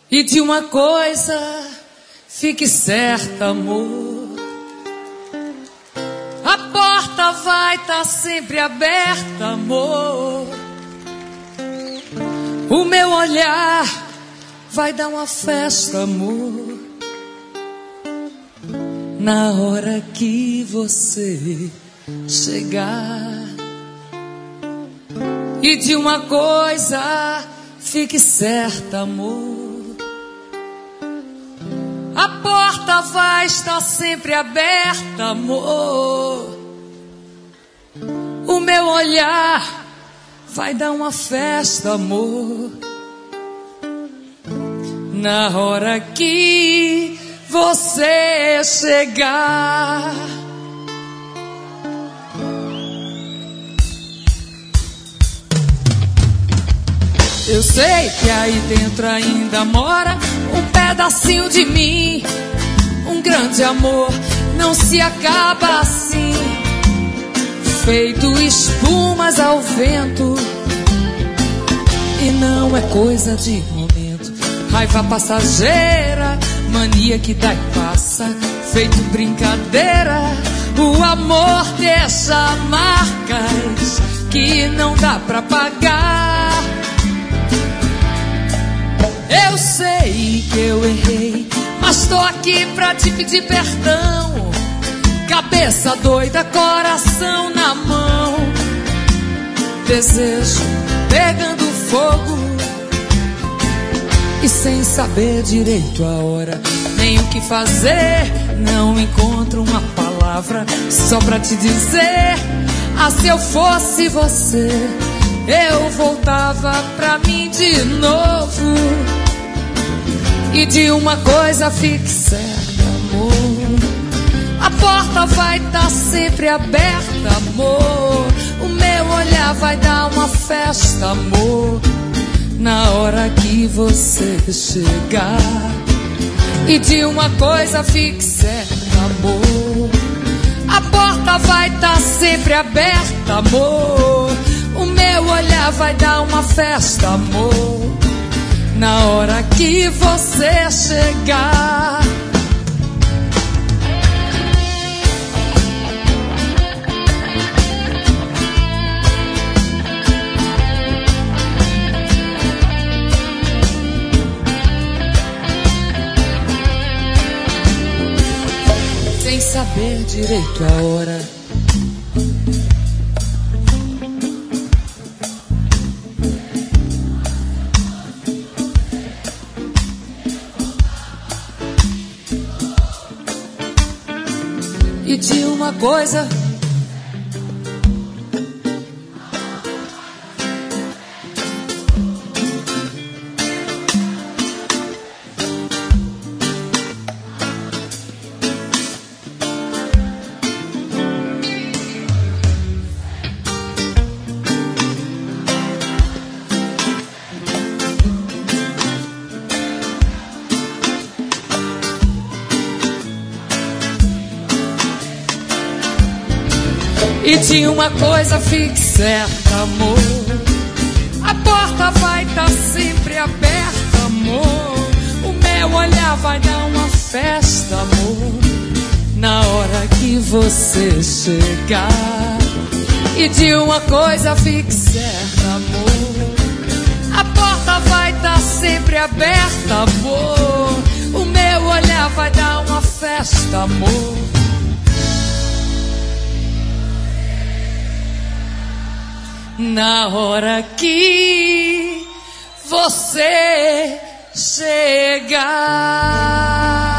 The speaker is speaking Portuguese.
E de uma coisa fique certa, amor, a porta vai estar sempre aberta, amor. O meu olhar vai dar uma festa, amor, na hora que você chegar. E de uma coisa fique certa, amor, a porta vai estar sempre aberta, amor. O meu olhar vai dar uma festa, amor, na hora que você chegar. Eu sei que aí dentro ainda mora um pedacinho de mim. Um grande amor não se acaba assim, feito espumas ao vento. E não é coisa de momento, raiva passageira, mania que dá e passa, feito brincadeira. O amor deixa marcas que não dá pra pagar. Eu sei que eu errei, mas tô aqui pra te pedir perdão. Cabeça doida, coração na mão, desejo pegando fogo, e sem saber direito a hora, nem o que fazer, não encontro uma palavra só pra te dizer. Ah, se eu fosse você, eu voltava pra mim de novo. E de uma coisa fique certa, amor, a porta vai estar sempre aberta, amor. O meu olhar vai dar uma festa, amor, na hora que você chegar. E de uma coisa fique certa, amor, a porta vai estar sempre aberta, amor. O meu olhar vai dar uma festa, amor, na hora que você chegar. Sem saber direito a hora, e de uma coisa e de uma coisa fique certa, amor, a porta vai estar sempre aberta, amor. O meu olhar vai dar uma festa, amor, na hora que você chegar. E de uma coisa fique certa, amor, a porta vai estar sempre aberta, amor. O meu olhar vai dar uma festa, amor, na hora que você chegar.